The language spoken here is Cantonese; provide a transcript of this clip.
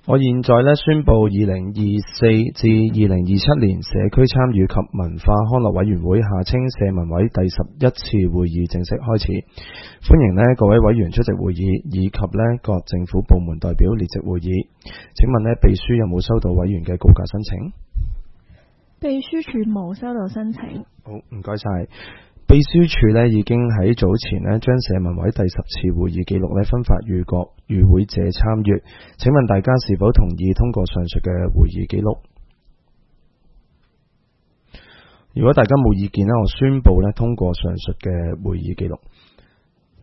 我現在宣布2024至2027年社區參與及文化康樂委員會下稱社民委第11次會議正式開始，歡迎各位委員出席會議，以及各政府部門代表列席會議。請問秘書有冇收到委員嘅告假申請？ 秘書處冇收到申請。 好，唔該晒。秘書處已經喺早前將社民委第10次會議記錄分發予各與會者參閱，請問大家是否同意通過上述嘅會議記錄？如果大家冇意見我宣布通過上述嘅會議記錄。